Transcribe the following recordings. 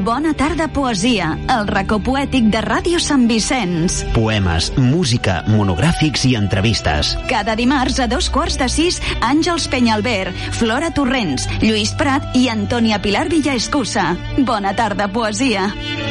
Bona tarda, poesia, el racó poètic de Ràdio Sant Vicenç. Poemes, música, monogràfics i entrevistes. Cada dimarts a 5:45, Àngels Penyalver, Flora Torrents, Lluís Prat i Antònia Pilar Villaescusa. Bona tarda, poesia.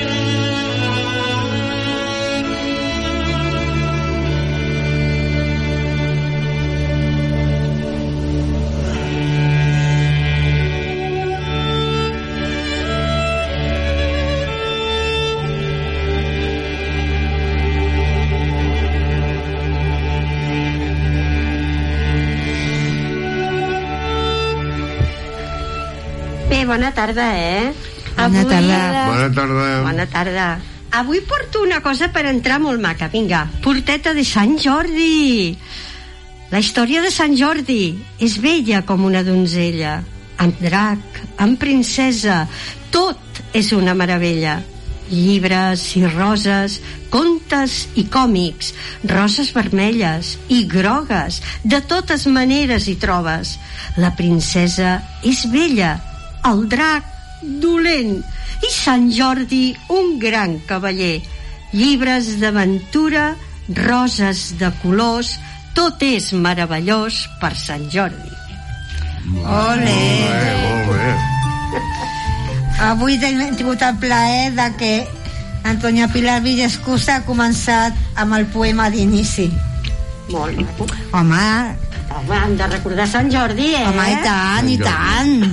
Bona tarda, Bona tarda. Bona tarda. Bona tarda. Avui porto una cosa per entrar molt maca. Vinga, porteta de Sant Jordi. La història de Sant Jordi és bella com una donzella, amb drac, amb princesa, tot és una meravella. Llibres i roses, contes i còmics, roses vermelles i grogues, de totes maneres hi trobes. La princesa és bella, el drac dolent i Sant Jordi un gran cavaller. Llibres d'aventura, roses de colors, tot és meravellós per Sant Jordi. Ole! Molt bé. Avui hem tingut el plaer de que Antònia Pilar Villaescusa ha començat amb el poema d'inici. Molt maco. Home, Hem de recordar Sant Jordi, home, i tant, i tant.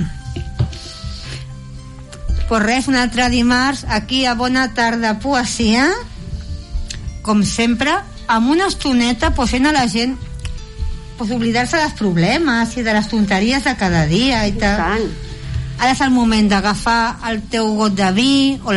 Pues res, un altre dimarts aquí a Bona Tarda Poesia, com sempre, amb una estoneta fent a la gent oblidar-se dels problemes i de les tonteries de cada dia i tal. Tant. Ara és el moment d'agafar el teu got de vi o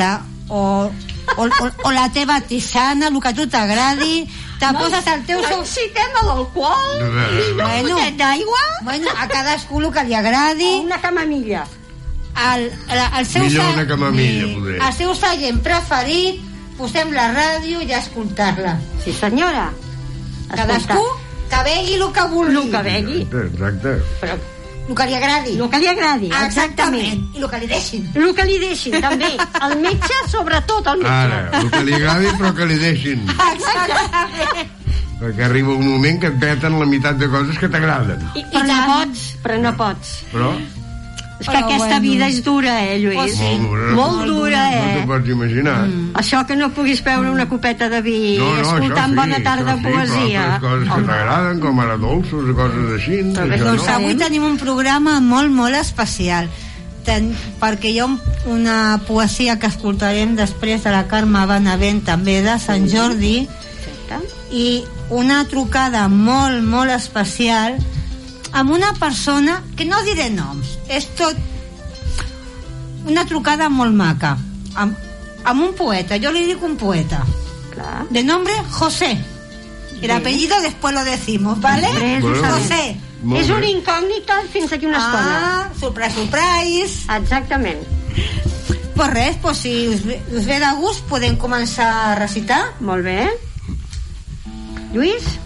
la teva tisana, el que a tu t'agradi, te poses el teu... Necessitem l'alcohol i una gotet d'aigua. Bueno, a cadascú el que li agradi. O una camamilla. El seu Millor una camamilla, poder. el seu seient preferit, posem la ràdio i a escoltar-la. Sí, senyora. Cadascú que begui el que vulgui. El que begui. Exacte. Però el que li agradi. el que li agradi, exactament. I el que li deixin. El que li deixin, també. El metge, sobretot el metge. Ara, el que li agradi però que li deixin. Exactament. Perquè arriba un moment que et peten la meitat de coses que t'agraden. Però no pots, però no pots. Però És que aquesta vida és dura, Lluís? Sí. Molt dura, no t'ho pots imaginar. Això que no puguis beure una copeta de vi escoltant Bona Tarda Poesia. Però altres coses que t'agraden, com ara dolços i coses així. Doncs avui tenim un programa molt, molt especial. Perquè hi ha una poesia que escoltarem després de la Carme Benavent, també de Sant Jordi, i una trucada molt, molt especial amb una persona que no diré noms, és tot una trucada molt maca amb un poeta, jo li dic un poeta. Clar. De nombre José, el apellido después lo decimos, ¿vale? Bueno. José. És una incògnita fins aquí una estona. Surprise. Exactament. Pues res, pues si us ve de gust podem començar a recitar. Molt bé. Lluís?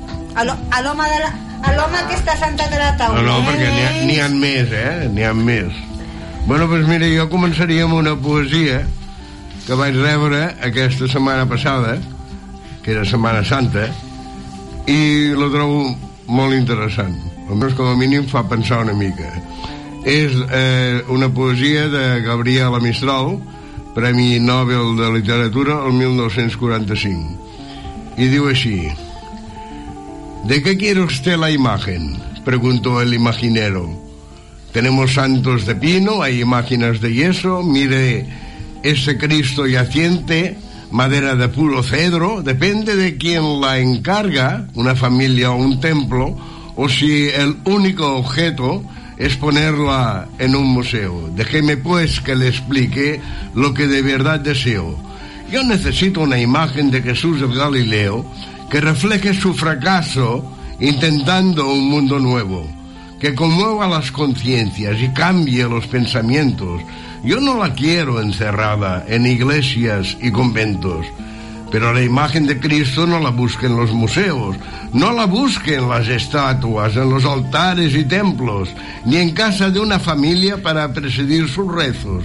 A l'home que està sentat a la taula. No, perquè n'hi ha més, n'hi ha més. Bueno, doncs mira, jo començaria amb una poesia que vaig rebre aquesta setmana passada, que era Setmana Santa, i la trobo molt interessant. Almenys com a mínim fa pensar una mica. És una poesia de Gabriela Mistral, Premi Nobel de Literatura el 1945. Y digo así: ¿de qué quiere usted la imagen?, preguntó el imaginero. Tenemos santos de pino, hay imágenes de yeso, mire ese Cristo yaciente, madera de puro cedro, depende de quién la encarga, una familia o un templo, o si el único objeto es ponerla en un museo. Déjeme pues que le explique lo que de verdad deseo. Yo necesito una imagen de Jesús de Galileo que refleje su fracaso intentando un mundo nuevo, que conmueva las conciencias y cambie los pensamientos. Yo no la quiero encerrada en iglesias y conventos, pero la imagen de Cristo no la busque en los museos, no la busque en las estatuas, en los altares y templos, ni en casa de una familia para presidir sus rezos.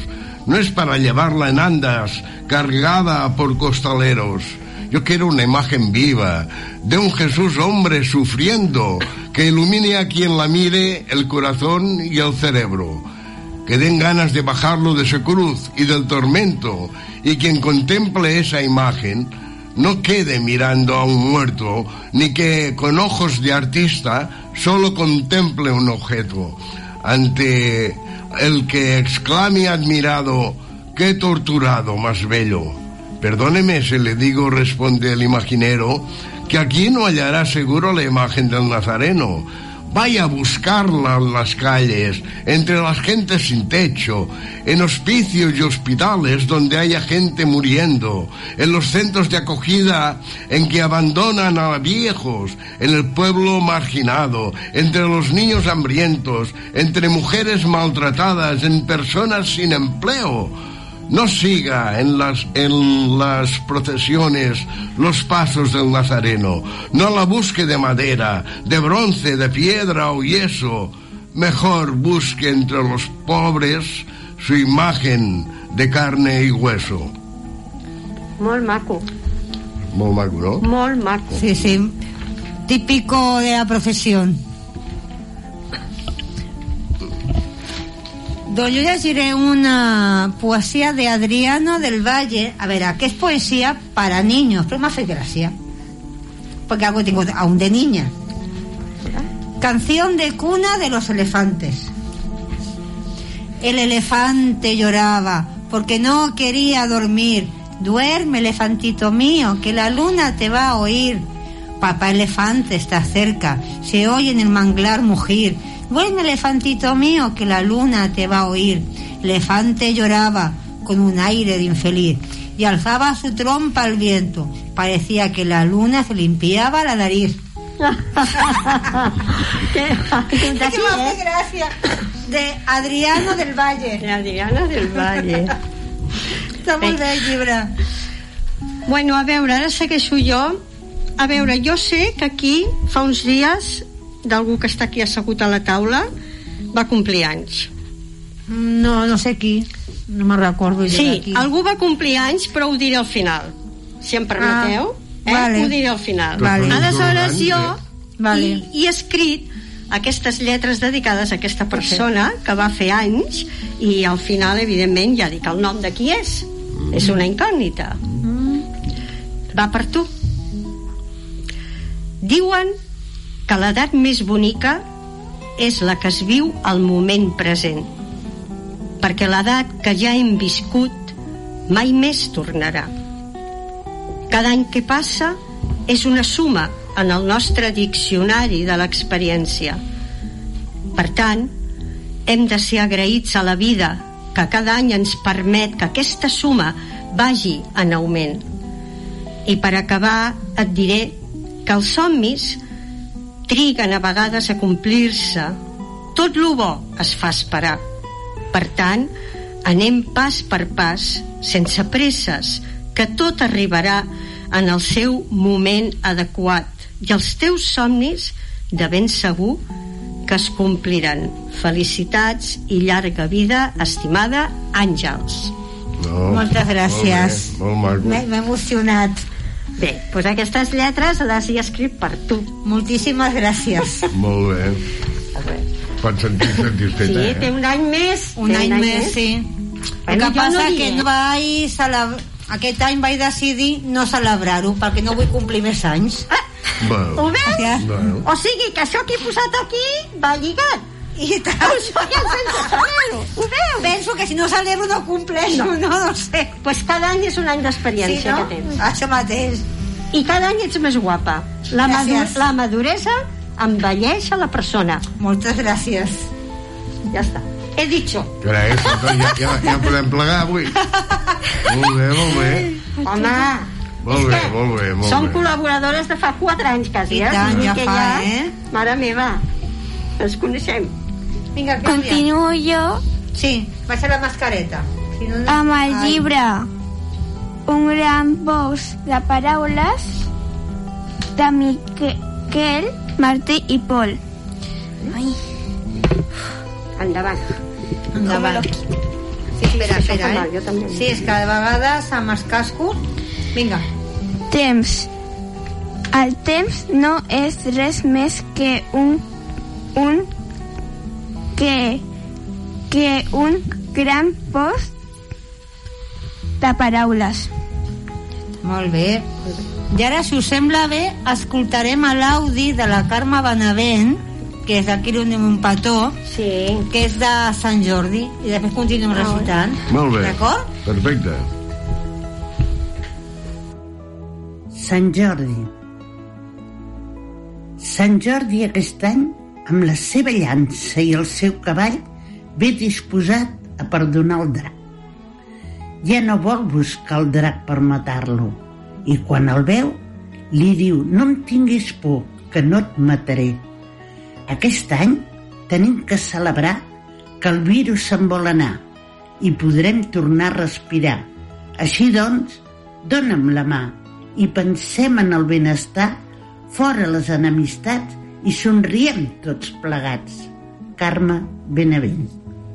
no es para llevarla en andas, cargada por costaleros. Yo quiero una imagen viva de un Jesús hombre sufriendo, que ilumine a quien la mire el corazón y el cerebro, que den ganas de bajarlo de su cruz y del tormento, y quien contemple esa imagen no quede mirando a un muerto, ni que con ojos de artista solo contemple un objeto, ante el que exclame admirado: qué torturado más bello. Perdóneme si le digo, responde el imaginero, que aquí no hallará seguro la imagen del Nazareno. Vaya a buscarla en las calles, entre las gentes sin techo, en hospicios y hospitales donde haya gente muriendo, en los centros de acogida en que abandonan a viejos, en el pueblo marginado, entre los niños hambrientos, entre mujeres maltratadas, en personas sin empleo. No siga en las procesiones los pasos del Nazareno. No la busque de madera, de bronce, de piedra o yeso. Mejor busque entre los pobres su imagen de carne y hueso. Molt maco. Molt maco, ¿no? Molt maco. Sí, sí. Típico de la procesión. Yo llegiré una poesía de Adriano del Valle. A ver, que es poesía para niños, pero me hace gracia, porque algo tengo aún de niña. Canción de cuna de los elefantes. El elefante lloraba porque no quería dormir. Duerme, elefantito mío, que la luna te va a oír. Papá elefante está cerca, se oye en el manglar mugir. Duerme, elefantito mío, que la luna te va a oír. El elefante lloraba con un aire de infeliz y alzaba su trompa al viento. Parecía que la luna se limpiaba la nariz. ¿Qué hace gracia? De Adriano del Valle. De Adriano del Valle. Està molt bé el llibre. Bueno, a veure, ara segueixo jo. A veure, jo sé que aquí fa uns dies d'algú que està aquí assegut a la taula va complir anys. No sé qui, no me'n recordo. Sí, algú va complir anys, però ho diré al final, si em permeteu. Vale. Ho diré al final. Vale. Aleshores jo vale. he escrit aquestes lletres dedicades a aquesta persona que va fer anys, i al final evidentment ja dic el nom de qui és. És una incògnita. Va per tu. Diuen que l'edat més bonica és la que es viu al moment present, perquè l'edat que ja hem viscut mai més tornarà. Cada any que passa és una suma en el nostre diccionari de l'experiència. Per tant, hem de ser agraïts a la vida, que cada any ens permet que aquesta suma vagi en augment. I per acabar et diré que els somnis triguen a vegades a complir-se. Tot lo bo es fa esperar. Per tant, anem pas per pas, sense presses, que tot arribarà en el seu moment adequat, i els teus somnis de ben segur que es compliran. Felicitats i llarga vida, estimada Àngels. Moltes gràcies. Molt maco. M'he emocionat. Bé, doncs aquestes lletres les he escrit per tu. Moltíssimes gràcies. Molt bé. Pots sentir satisfeta, Sí, té un any més. Un any més, sí. El que passa que no vaig celebrar. Aquest any vaig decidir no celebrar-ho perquè no vull complir més anys. Ho veus? Bueno. O sigui que això que he posat aquí va lligat. I tant. Sense saber-ho. Ho veus? Penso que si no celebro no compleixo, no sé. Pues cada any és un any d'experiència que tens. Això mateix. I cada any ets més guapa. La maduresa envelleix a la persona. Moltes gràcies. Ja està. He dicho. Carai, ja podem plegar avui. Molt bé, molt bé. Home, Molt bé, molt bé, molt som bé. col·laboradores de fa 4 anys quasi. I tant, ja fa, Mare meva, ens coneixem. Vinga, Continuo jo Sí, vaig a la mascareta. Si no, amb el llibre Un gran bosc de paraules de Miquel Martí i Pol. Endavant. Endavant. Espera, jo també. Sí, és que de vegades amb els cascos... Vinga. Temps. El temps no és res més que un gran post de paraules. Molt bé. I ara, si us sembla bé, escoltarem l'Audi de la Carme Benavent, que és d'aquí un petó, Sí. que és de Sant Jordi, i després continuem recitant. Molt bé. D'acord? Perfecte. Sant Jordi. Sant Jordi aquest any, amb la seva llança i el seu cavall, ve disposat a perdonar el drac. Ja no vol buscar el drac per matar-lo, i quan el veu, li diu: no em tinguis por, que no et mataré. Aquest any tenim que celebrar que el virus se'n vol anar i podrem tornar a respirar. Així doncs, dona'm la mà i pensem en el benestar, fora les enemistats i somriem tots plegats. Carme Benavent.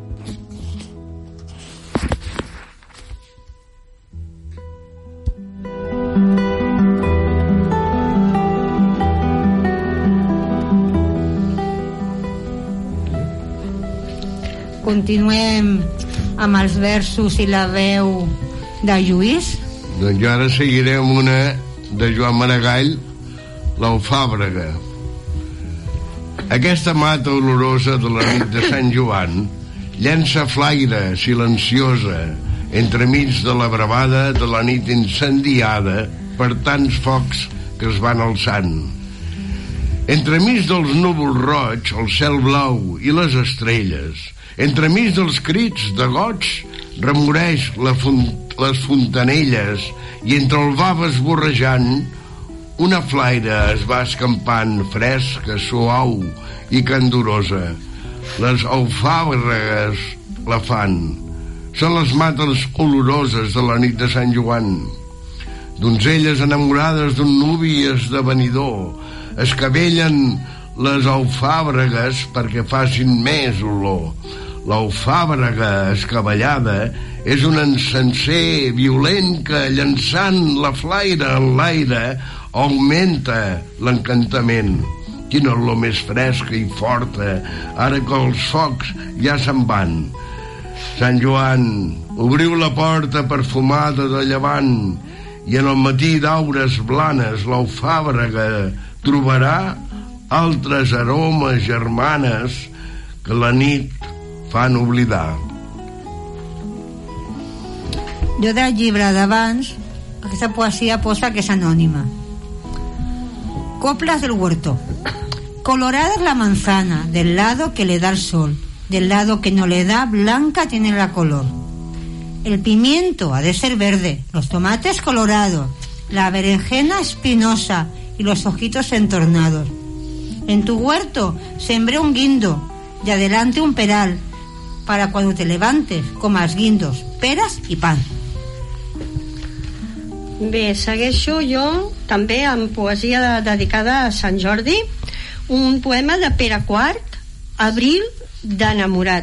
Continuem amb els versos i la veu de Lluís. Doncs jo ara seguiré amb una de Joan Maragall, l'Alfàbrega. Aquesta mata olorosa de la nit de Sant Joan llença flaire silenciosa entremig de la bravada de la nit incendiada per tants focs que es van alçant. Entremig dels núvols roig, el cel blau i les estrelles, entremig dels crits de goig, remoreix les fontanelles i entre el bava esborrejant una flaire es va escampant fresca, suau i candorosa. Les alfàbregues la fan. Són les mates oloroses de la nit de Sant Joan. Donzelles enamorades d'un nuvi esdevenidor escabellen les alfàbregues perquè facin més olor. L'alfàbrega escabellada és un encenser violent que, llançant la flaire en l'aire, augmenta l'encantament. Quina olor més fresca i forta, ara que els focs ja se'n van. Sant Joan, obriu la porta perfumada de llevant i en el matí d'aures blanes l'alfàbrega trobarà altres aromes germanes que la nit fan oblidar. Jo del llibre d'abans, aquesta poesia posa que és anònima. Coplas del huerto. Colorada es la manzana, del lado que le da el sol, del lado que no le da, blanca tiene la color. El pimiento ha de ser verde, los tomates colorados, la berenjena espinosa y los ojitos entornados. En tu huerto sembré un guindo y adelante un peral, para cuando te levantes comas guindos, peras y pan. Bé, segueixo jo també amb poesia dedicada a Sant Jordi, un poema de Pere IV, Abril d'enamorat.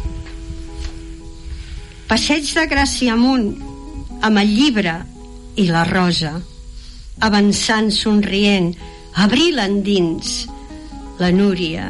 Passeig de Gràcia amunt, amb el llibre i la rosa, avançant somrient, abril endins, la Núria,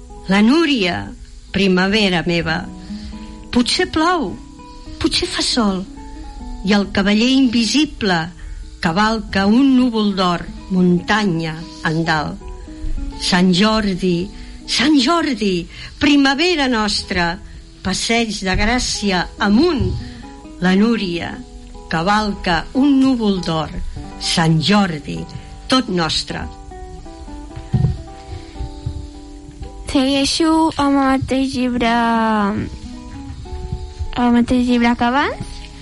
primavera meva. Potser plou, potser fa sol, i el cavaller invisible cavalca un núvol d'or, muntanya en dalt. Sant Jordi, primavera nostra, passeig de Gràcia amunt, la Núria cavalca un núvol d'or. Sant Jordi, tot nostre. Segueixo amb el mateix llibre que abans.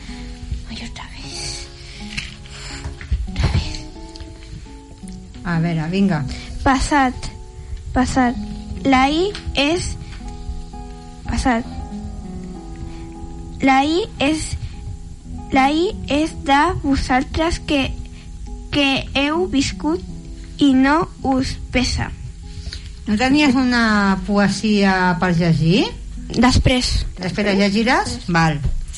A veure, vinga. Passat. La I és passat. La I és de vosaltres que heu viscut i no us pesa. No tenies una poesia per llegir? Després la llegiràs? Val.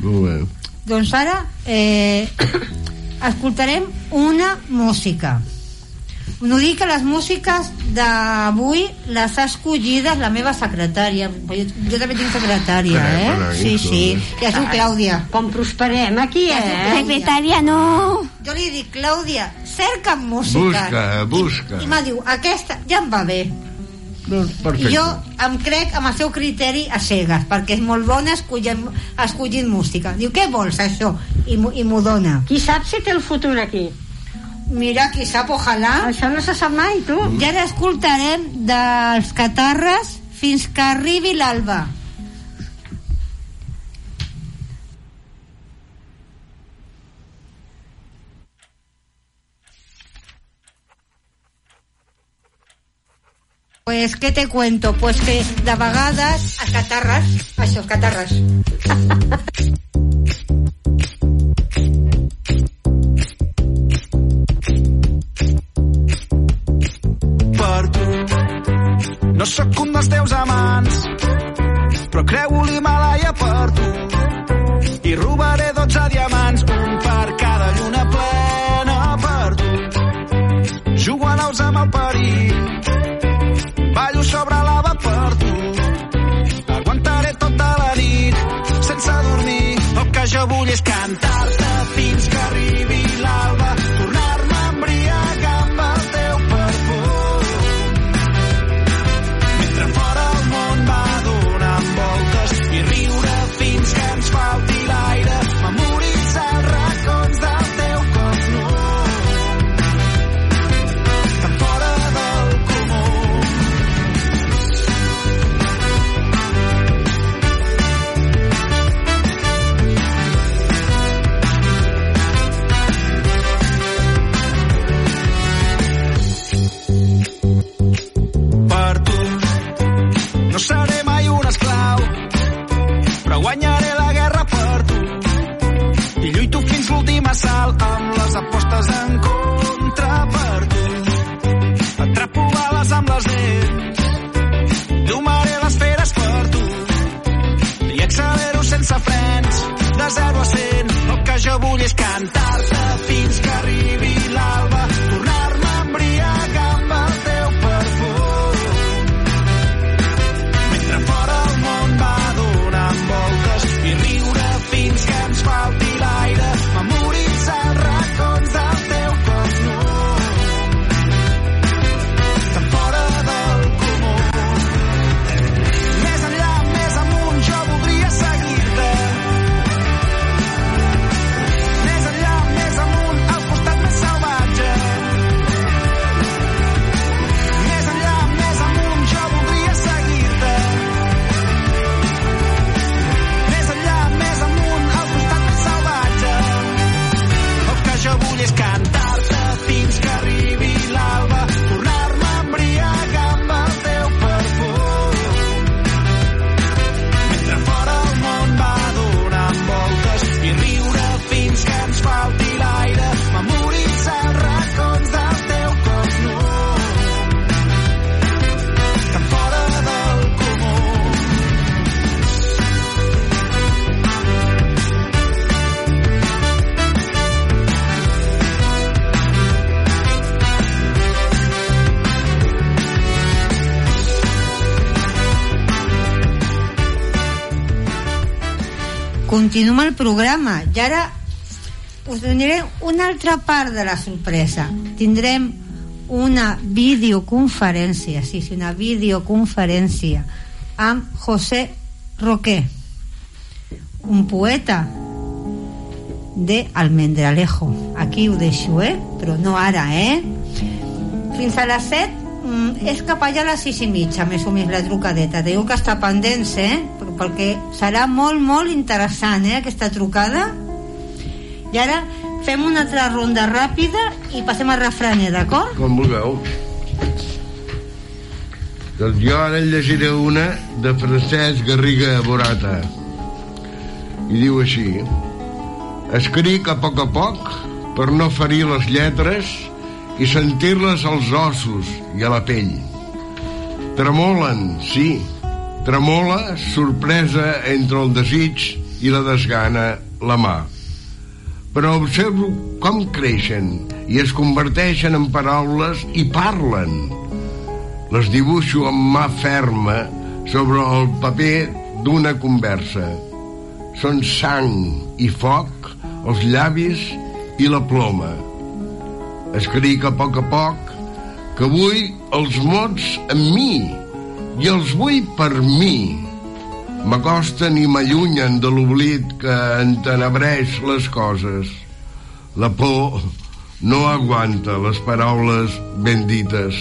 Molt bé. Doncs ara escoltarem una música. No dic que les músiques d'avui les ha escollides la meva secretària. Jo també tinc secretària, Sí. Ja es diu Clàudia. Com prosperem aquí, Secretària, no. Jo li dic, Clàudia, cerca'm música. Busca. I m'ha diu, aquesta ja em va bé. Doncs perfecte. I jo em crec amb el seu criteri a cegues, perquè és molt bona escollint música. Diu, què vols, això? I m'ho dona. Qui sap si té el futur aquí? Mira, qui sap, ojalà. Això no se sap mai, tu. I ara escoltarem dels Catarres fins que arribi l'alba. Pues, ¿qué te cuento? Pues que de vegades a Catarres, això, Catarres. Per tu no sóc un dels teus amants, però creu l'Himàlaia per tu i robaré 12 diamants, un per cada lluna plena per tu. Jugo a naus amb el perill, ballo sobre lava per tu, aguantaré tota la nit sense dormir. El que jo vull és cantar-te fins que arribi l'alba, tornar-me a embriagar amb el teu perfum, mentre fora el món va donant voltes, i riure fins que ens falti l'aire, memoritzar els racons del teu cos nu, tan fora del comú. Per tu no seré mai un esclau, però guanyaré la guerra per tu i lluito fins l'últim assalt amb les apostes en contra per tu. Atrapo bales amb les dents, domaré les feres per tu i accelero sense frens de 0 a 100. El que jo vull és cantar-te fins que arribi l'alba, tornar-me a embriagar amb el teu perfum, mentre fora el món va donant voltes, i riure fins que ens falti l'aire, memoritzar els racons del teu cos nu, tan fora del comú. Més enllà, més amunt, jo voldria seguir-te. Més enllà, més amunt, al costat més salvatge. Més enllà, més amunt, jo voldria seguir-te. Més enllà, més amunt, al costat més salvatge. El que jo vull és cantar-te fins que arribi l'alba, tornar-me a embriagar amb el teu perfum, mentre fora el món va donant voltes, i riure fins que ens falti l'aire, memoritzar els racons del teu cos nu, tan fora del comú. Continuem el programa i ara us donaré una altra part de la sorpresa. Tindrem una videoconferència, una videoconferència amb José Roqué, un poeta de Almendralejo. Aquí ho deixo, però no ara, fins a les 7. És cap allà a les 6:30 més o menys la trucadeta. Te diu que està pendents, perquè serà molt, molt interessant, aquesta trucada. I ara fem una altra ronda ràpida i passem al refraner, d'acord? Com vulgueu. Doncs jo ara llegiré una de Francesc Garriga Borata i diu així: escric a poc per no ferir les lletres i sentir-les als ossos i a la pell. Tremolen, sí, tremola sorpresa entre el desig i la desgana la mà. Però observo com creixen i es converteixen en paraules i parlen. Les dibuixo amb mà ferma sobre el paper d'una conversa. Són sang i foc, els llavis i la ploma. Escric a poc que vull els mots amb mi i els vull per mi. M'acosten i m'allunyen de l'oblit que entenebreix les coses. La por no aguanta les paraules ben dites.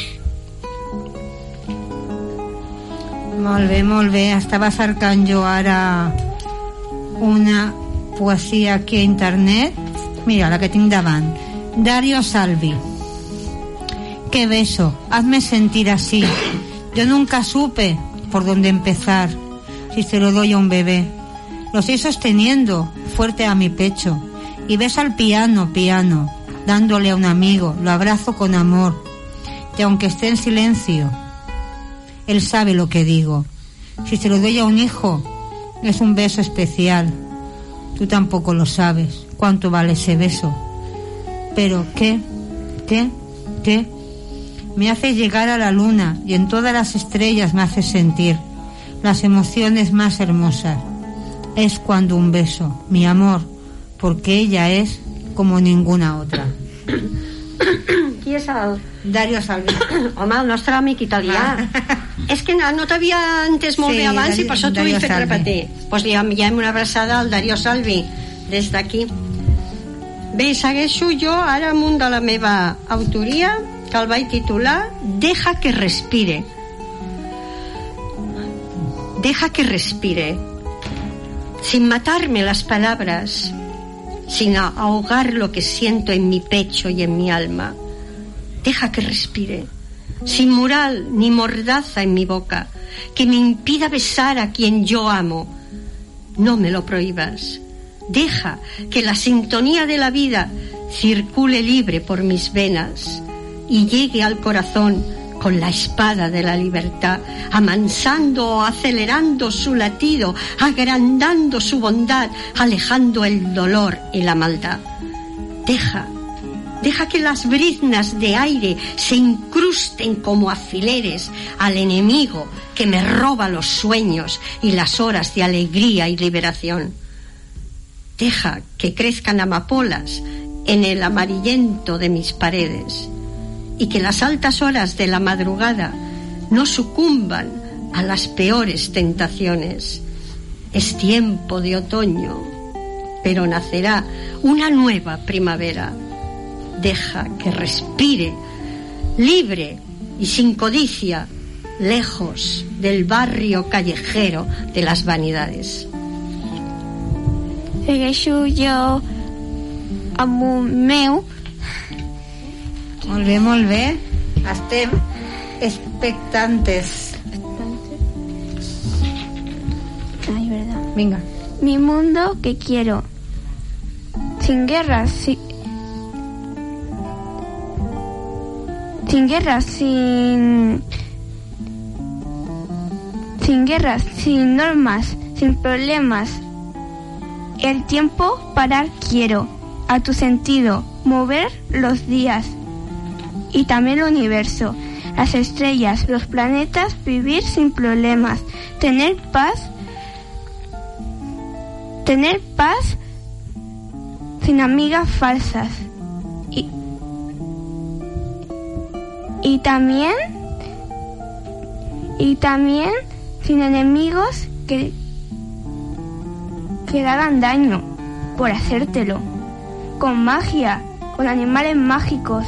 Molt bé. Estava cercant jo ara una poesia aquí a internet. Mira, la que tinc davant. Dario Salvi. Qué beso, hazme sentir así. Yo nunca supe por dónde empezar. Si se lo doy a un bebé, lo estoy sosteniendo fuerte a mi pecho y ves al piano, dándole a un amigo, lo abrazo con amor y aunque esté en silencio, él sabe lo que digo. Si se lo doy a un hijo, es un beso especial. Tú tampoco lo sabes cuánto vale ese beso. Pero ¿qué? Me haces llegar a la luna y en todas las estrellas me haces sentir las emociones más hermosas. Es cuando un beso, mi amor, porque ella es como ninguna otra. Qui és el... Dario Salvi. Home, el nostre amic italià. És que no t'havia entès molt bé abans i per això t'ho he fet repetir. Doncs ja hem una abraçada al Dario Salvi des d'aquí. Bé, segueixo jo ara amb un de la meva autoria que el vaig titular Deja que respire. Deja que respire, sin matarme las palabras, sin ahogar lo que siento en mi pecho y en mi alma. Deja que respire, sin mural ni mordaza en mi boca, que me impida besar a quien yo amo. No me lo prohíbas. Deja que la sintonía de la vida circule libre por mis venas y llegue al corazón con la espada de la libertad, amansando o acelerando su latido, agrandando su bondad, alejando el dolor y la maldad. Deja que las briznas de aire se incrusten como alfileres al enemigo que me roba los sueños y las horas de alegría y liberación. Deja que crezcan amapolas en el amarillento de mis paredes y que las altas horas de la madrugada no sucumban a las peores tentaciones. Es tiempo de otoño, pero nacerá una nueva primavera. Deja que respire, libre y sin codicia, lejos del barrio callejero de las vanidades. Segueixo jo amb un meu. Molt bé. Estem expectantes. Ay, verdad. Venga. Mi mundo que quiero. Sin guerras, sin guerras, sin normas, sin problemas. El tiempo parar quiero, a tu sentido, mover los días y también el universo, las estrellas, los planetas, vivir sin problemas, tener paz sin amigas falsas y también sin enemigos que hagan daño por hacértelo, con magia, con animales mágicos.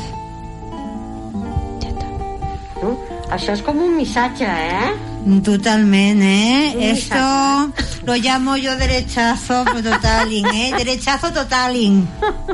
Això és com un missatge, Totalment, Esto lo llamo yo derechazo totaling, Derechazo totaling.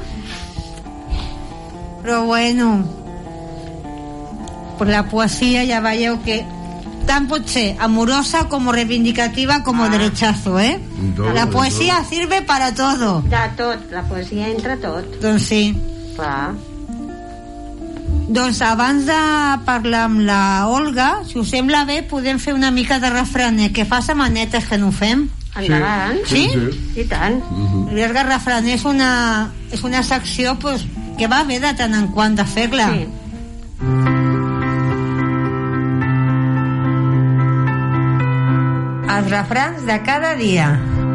Però bueno, pues la poesía ja veieu que tant pot ser amorosa como reivindicativa como derechazo, La poesía sirve para todo. De tot, la poesia entra tot. Doncs sí. Clar. Doncs abans de parlar amb la Olga, si us sembla bé, podem fer una mica de refraner, que fa setmanetes que no ho fem. endavant. Sí? I tant. L'Esga Refrán és una secció pues, que va bé de tant en quant de fer-la. Sí. Els refrans de cada dia.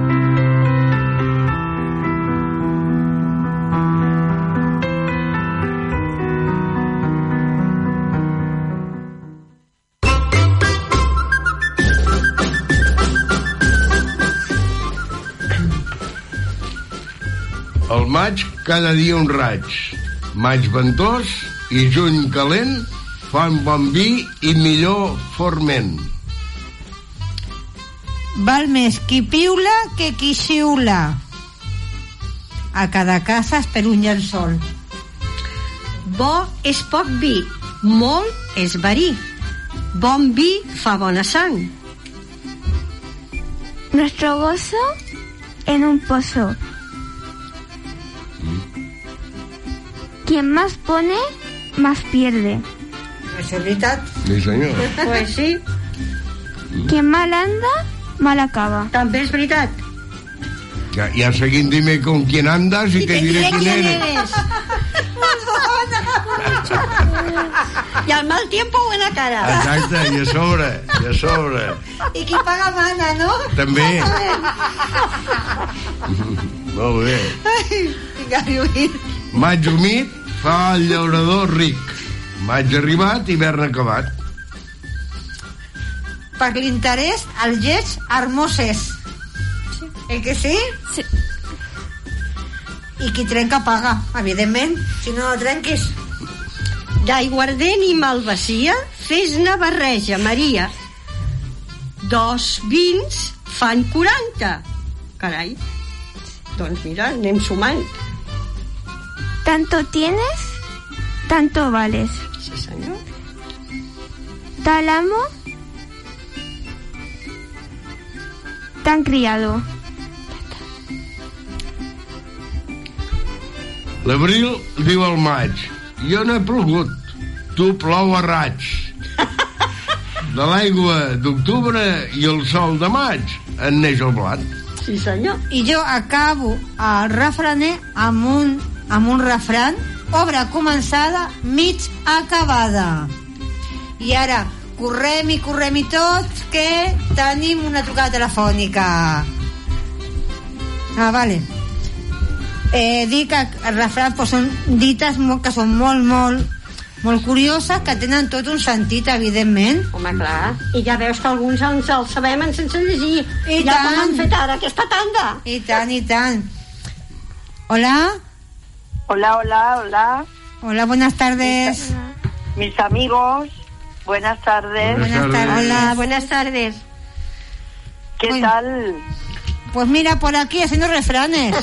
Al maig, cada dia un raig. Maig ventós i juny calent fan bon vi i millor forment. Val més qui piula que qui xiula. A cada casa es per un llençol. Bo és poc vi, molt és verí. Bon vi fa bona sang. Nuestro gozo en un pozo. Quien más pone, más pierde. Això és veritat. Sí, senyor. Pues sí, Quien mal anda, mal acaba. també és veritat. Ya seguint dime con quién andas y te diré quién eres. I al mal tiempo buena cara. Exacte, i a sobre. I qui paga mana, no? També. Molt bé. Vinga, Lluís. Maig humit fa el llaurador ric. Maig arribat, hivern acabat. Per l'interès, el lleig hermoses. Que sí? Sí. I qui trenca paga, evidentment. Si no trenquis. D'aiguardent i malvasia, fes-ne barreja, Maria. 2 vins fan 40. Carai. Doncs mira, anem sumant. Tanto tienes, tanto vales. Sí, senyor. Tal amo, tan criado. L'abril diu al maig: jo no he plogut, tu plou a raigs. De l'aigua d'octubre i el sol de maig en neix el blat. Sí, senyor. I jo acabo el refraner amb un refran, obra començada, mig acabada. I ara correm i tots, que tenim una trucada telefònica. Vale. Dic que els refrans pues, són dites que són molt curioses, que tenen tot un sentit, evidentment. Home, clar. I ja veus que alguns ens els sabem sense llegir. I ja tant. com han fet ara aquesta tanda. I tant. Hola. Hola, buenas tardes. Mis amigos, buenas tardes. Buenas tardes. Hola, buenas tardes. ¿Qué Bueno. tal? Pues mira, por aquí haciendo refranes.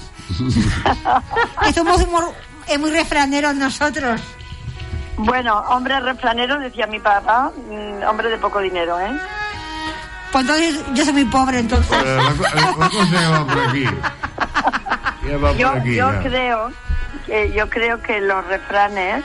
Que somos muy refraneros nosotros. Bueno, hombre refranero, decía mi papá, hombre de poco dinero, ¿eh? Pues entonces yo soy muy pobre, entonces. La cosa ya va por aquí. Ya va por aquí. Yo creo que los refranes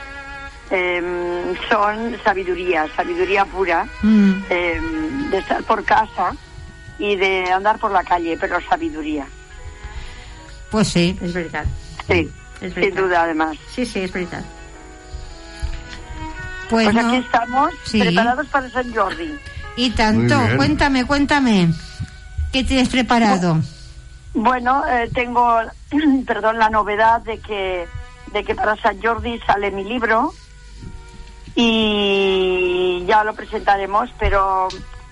son sabiduría pura, de estar por casa y de andar por la calle, pero sabiduría. Pues sí, és veritat. Sí, Es sin duda, además. Sí, es verdad. Pues Pues no. aquí estamos, Sí. preparados para San Jordi. Y tanto. Muy bien. Cuéntame. ¿Qué tienes preparado? Bueno, tengo, la novedad de que para San Jordi sale mi libro y ya lo presentaremos, pero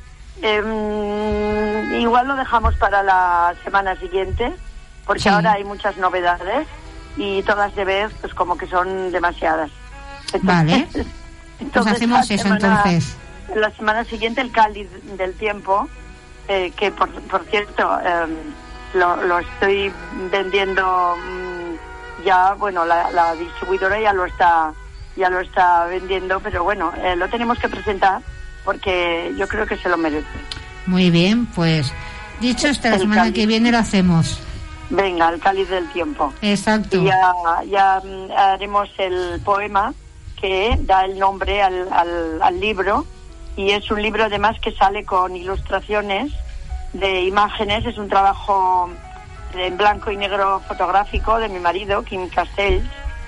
igual lo dejamos para la semana siguiente, porque Sí. ahora hay muchas novedades y todas de vez, pues como que son demasiadas. Vale. Pues hacemos eso entonces. La semana siguiente el cáliz del tiempo, que por cierto lo estoy vendiendo ya, bueno, la distribuidora ya lo está vendiendo, pero bueno, lo tenemos que presentar porque yo creo que se lo merece. Muy bien, pues dicho, hasta la El semana cáliz. que viene lo hacemos. Venga, el cáliz del tiempo. Exacto. Y ya haremos el poema que da el nombre al libro, y es un libro además que sale con ilustraciones de imágenes, es un trabajo en blanco y negro fotográfico de mi marido, Quim Castells,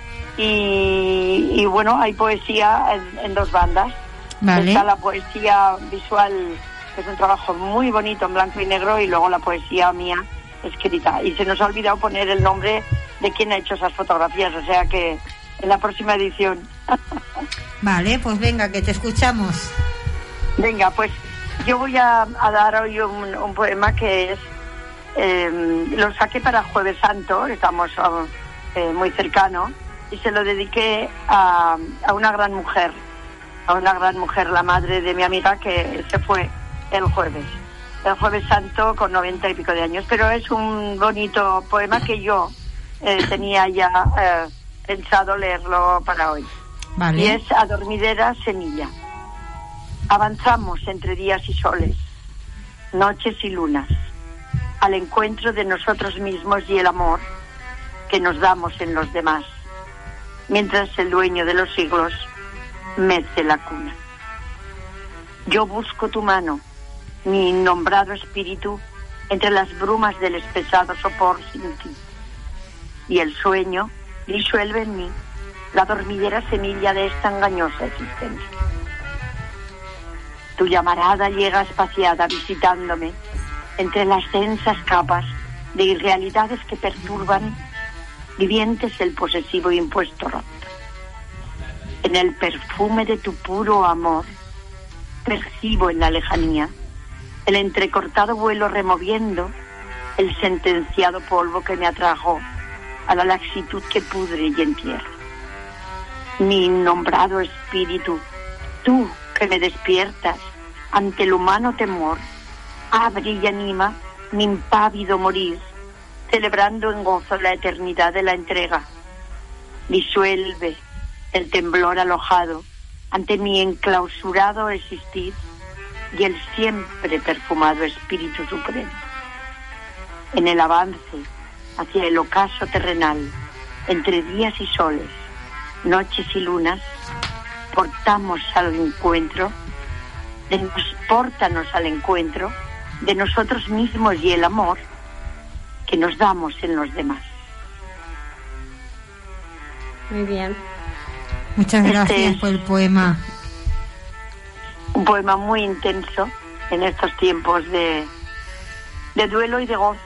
y bueno, hay poesía en dos bandas. Vale. Está la poesía visual, que es un trabajo muy bonito en blanco y negro, y luego la poesía mía escrita. Y se nos ha olvidado poner el nombre de quién ha hecho esas fotografías, o sea que en la próxima edición. Vale, pues venga, que te escuchamos. Venga, pues yo voy a dar hoy un poema que es, lo saqué para Jueves Santo, estamos muy cercano, y se lo dediqué a una gran mujer, la madre de mi amiga, que se fue el Jueves Santo con 90 y pico de años, pero es un bonito poema que yo tenía ya pensado leerlo para hoy. Vale. Y es Adormidera Semilla. Avanzamos entre días y soles, noches y lunas, al encuentro de nosotros mismos y el amor que nos damos en los demás, mientras el dueño de los siglos mece la cuna. Yo busco tu mano, mi innombrado espíritu, entre las brumas del espesado sopor sin ti, y el sueño disuelve en mí la dormidera semilla de esta engañosa existencia. Tu llamarada llega espaciada visitándome entre las densas capas de irrealidades que perturban vivientes el posesivo impuesto roto. En el perfume de tu puro amor percibo en la lejanía el entrecortado vuelo removiendo el sentenciado polvo que me atrajo a la laxitud que pudre y entierra. Mi innombrado espíritu, tú que me despiertas ante el humano temor, abre y anima mi impávido morir, celebrando en gozo la eternidad de la entrega. Disuelve el temblor alojado ante mi enclausurado existir y el siempre perfumado Espíritu Supremo. En el avance hacia el ocaso terrenal, entre días y soles, noches y lunas, pórtanos al encuentro de nosotros mismos y el amor que nos damos en los demás. Muy bien. Muchas gracias por el poema. Un poema muy intenso en estos tiempos de duelo y de gozo.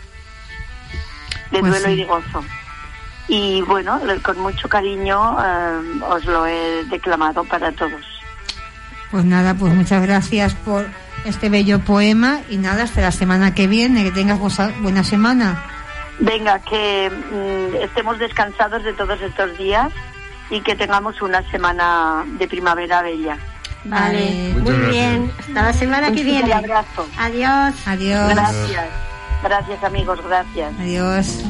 Duelo y de gozo. Y bueno, con mucho cariño os lo he declamado para todos. Pues nada, pues muchas gracias por este bello poema y nada, hasta la semana que viene, que tengas buena semana. Venga, que estemos descansados de todos estos días y que tengamos una semana de primavera bella. Vale, muy bien. Hasta la semana que viene. Un abrazo. Adiós. Adiós. Gracias amigos, gracias. Adiós.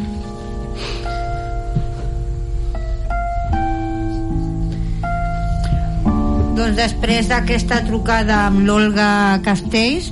Doncs després d'aquesta trucada amb l'Olga Castells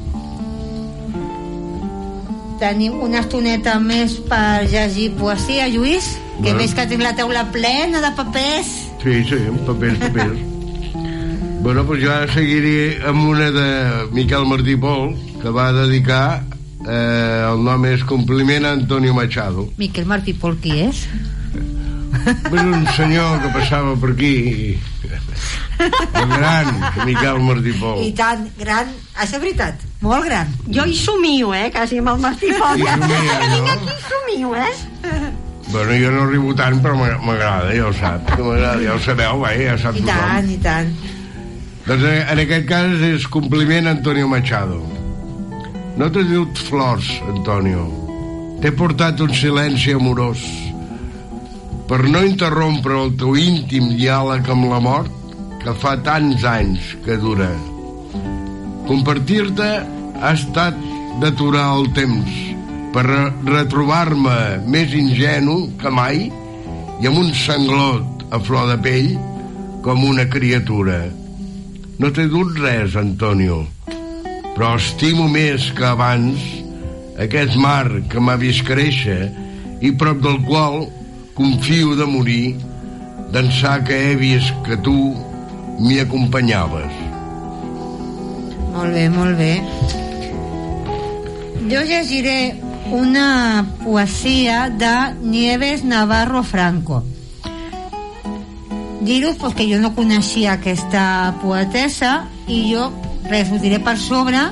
tenim una estoneta més per llegir poesia, Lluís, que veig que tinc la taula plena de papers. Sí, papers. Bueno, pues jo seguiré amb una de Miquel Martí Pol, que va dedicar el nom és Compliment a Antonio Machado. Miquel Martí Pol qui és? És un senyor que passava per aquí, el gran Miquel Martí Pol. I tan gran, això és veritat, molt gran. Jo hi somio, quasi amb el Martí Pol. Hi somia, que vinc aquí i somio, Bueno, jo no arribo tant, però m'agrada, ja ho sap, que m'agrada, ja ho sabeu, ja sap tothom. I tant. Doncs en aquest cas és Compliment a Antonio Machado. No t'he dut flors, Antonio, t'he portat un silenci amorós per no interrompre el teu íntim diàleg amb la mort que fa tants anys que dura. Compartir-te ha estat d'aturar el temps per retrobar-me més ingenu que mai i amb un sanglot a flor de pell com una criatura. No t'he dut res, Antonio, però estimo més que abans aquest mar que m'ha vist créixer i prop del qual confio de morir d'ençà que he vist que tu m'hi acompanyaves. Molt bé, molt bé. Jo llegiré una poesia de Nieves Navarro Franco. Dir-vos pues, que jo no coneixia aquesta poetessa i jo res, us diré per sobre.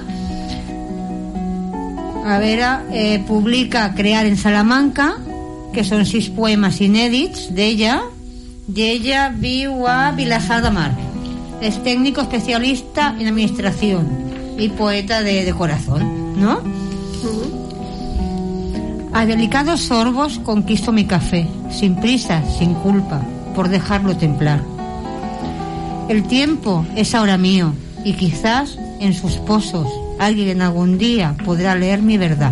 A veure, publica Crear en Salamanca, que són 6 poemes inèdits d'ella, i ella viu a Vilassar de Mar. És técnico especialista en administración y poeta de corazón, ¿no? A delicados sorbos conquisto mi café, sin prisa, sin culpa, por dejarlo templar. El tiempo es ahora mío y quizás en sus pozos alguien algún día podrà leer mi verdad.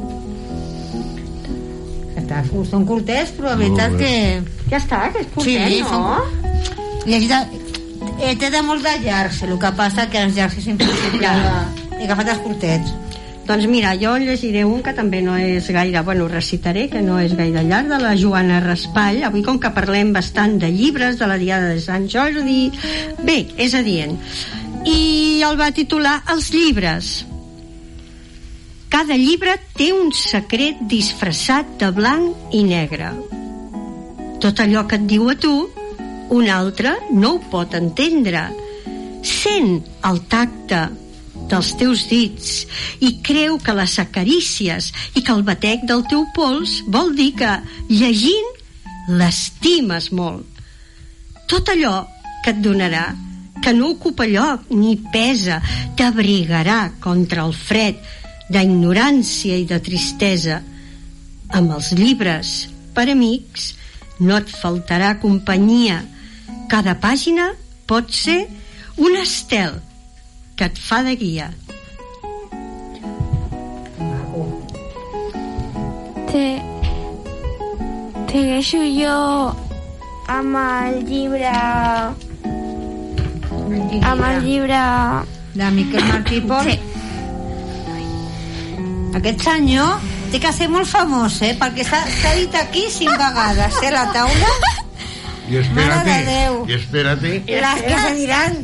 Són curtets, però la veritat que... Ja està, que és curtet, sí, no? Té de molt de llargs, el que passa que els llargs és impossible. He agafat els curtets. Doncs mira, jo llegiré un que també no és gaire... Bueno, recitaré, que no és gaire llarg, de la Joana Raspall. Avui, com que parlem bastant de llibres, de la Diada de Sant Jordi... Bé, és adient. I el va titular Els llibres. Cada llibre té un secret disfressat de blanc i negre. Tot allò que et diu a tu, un altre no ho pot entendre. Sent el tacte dels teus dits i creu que les acarícies i que el batec del teu pols vol dir que, llegint, l'estimes molt. Tot allò que et donarà, que no ocupa lloc ni pesa, t'abrigarà contra el fred d'ignorància i de tristesa. Amb els llibres, per amics, no et faltarà companyia. Cada pàgina pot ser un estel que et fa de guia. Te segueixo jo amb el llibre... amb el llibre... de Miquel Martí i Pol. Sí. Aquest senyor té que ser molt famós, perquè s'ha dit aquí 5 vegades, la taula. I espérate. Les que se diran.